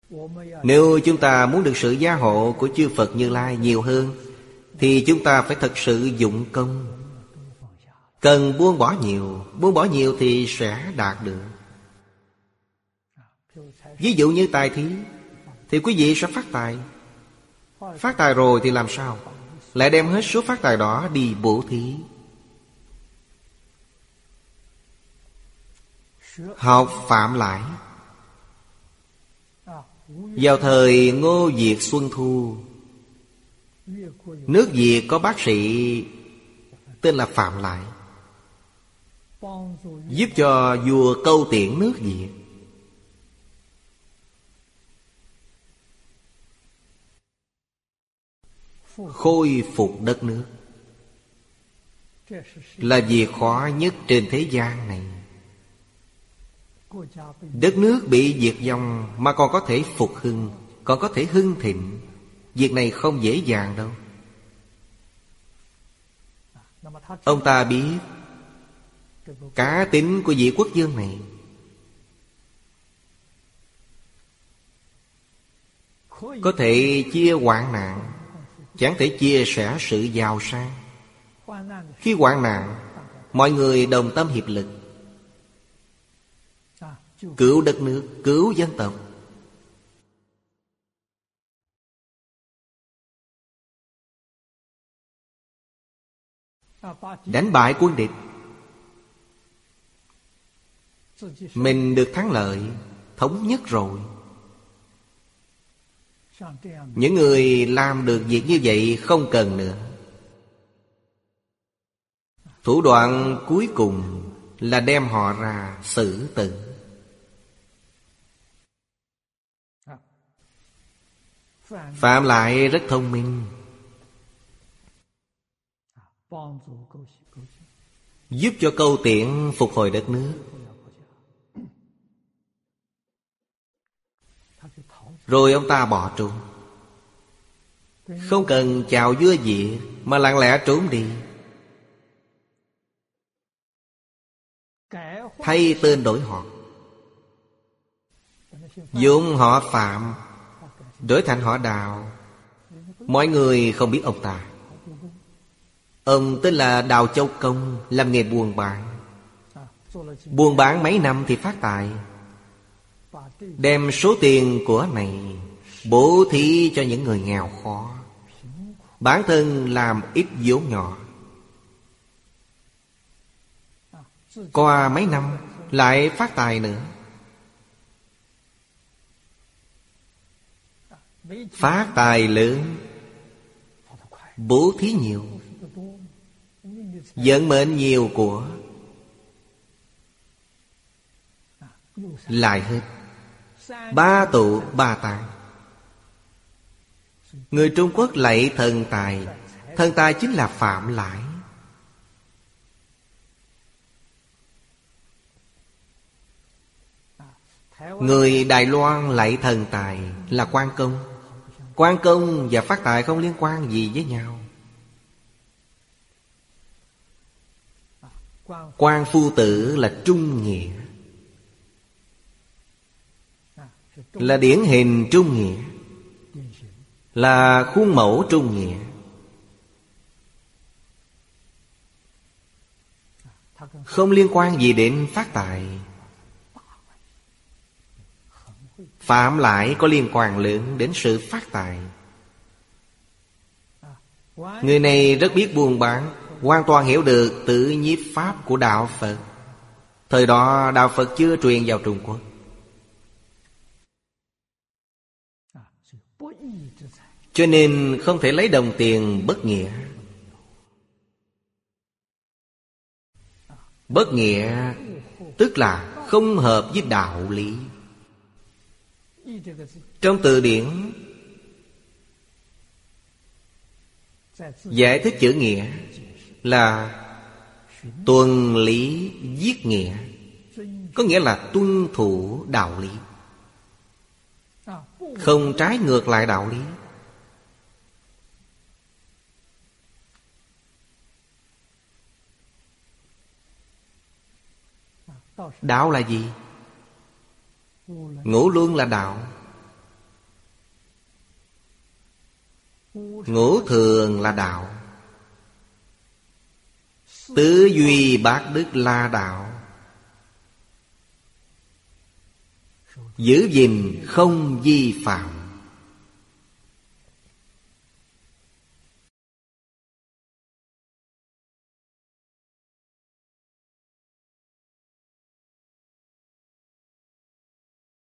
Nếu chúng ta muốn được sự gia hộ của chư Phật Như Lai nhiều hơn, thì chúng ta phải thật sự dụng công. Cần buông bỏ nhiều thì sẽ đạt được. Ví dụ như tài thí, thì quý vị sẽ phát tài. Phát tài rồi thì làm sao? Lại đem hết số phát tài đó đi bố thí. Học Phạm Lại. Vào thời Ngô Việt Xuân Thu, nước Việt có bác sĩ tên là Phạm Lại, giúp cho vua Câu Tiễn nước Việt. Khôi phục đất nước là việc khó nhất trên thế gian này. Đất nước bị diệt vong mà còn có thể phục hưng, còn có thể hưng thịnh, việc này không dễ dàng đâu. Ông ta biết cá tính của vị quốc vương này, có thể chia hoạn nạn, chẳng thể chia sẻ sự giàu sang. Khi hoạn nạn, mọi người đồng tâm hiệp lực, cứu đất nước, cứu dân tộc. Đánh bại quân địch, mình được thắng lợi, thống nhất rồi. Những người làm được việc như vậy không cần nữa. Thủ đoạn cuối cùng là đem họ ra xử tử. Phạm Lại rất thông minh, giúp cho Câu Tiễn phục hồi đất nước. Rồi ông ta bỏ trốn, không cần chào vua Việt mà lặng lẽ trốn đi, thay tên đổi họ. Dùng họ Phạm đổi thành họ Đào. Mọi người không biết ông ta. Ông tên là Đào Châu Công, làm nghề buôn bán. Buôn bán mấy năm thì phát tài, đem số tiền của này bố thí cho những người nghèo khó, bản thân làm ít vốn nhỏ. Qua mấy năm lại phát tài nữa. Phát tài lớn, bố thí nhiều, vận mệnh nhiều của, lại hết. Ba tụ ba tạng. Người Trung Quốc lạy thần tài, thần tài chính là Phạm Lại. Người Đài Loan lạy thần tài là Quan Công. Quan Công và phát tài không liên quan gì với nhau. Quan Phu Tử là trung nghĩa, là điển hình trung nghĩa, là khuôn mẫu trung nghĩa. Không liên quan gì đến phát tài. Phạm Lại có liên quan lớn đến sự phát tài. Người này rất biết buôn bán, hoàn toàn hiểu được tự nhiếp pháp của Đạo Phật. Thời đó Đạo Phật chưa truyền vào Trung Quốc. Cho nên không thể lấy đồng tiền bất nghĩa. Bất nghĩa tức là không hợp với đạo lý. Trong từ điển giải thích chữ nghĩa là tuân lý viết nghĩa, có nghĩa là tuân thủ đạo lý, không trái ngược lại đạo lý. Đạo là gì? Ngũ luân là đạo. Ngũ thường là đạo. Tứ duy bát đức là đạo. Giữ gìn không vi phạm.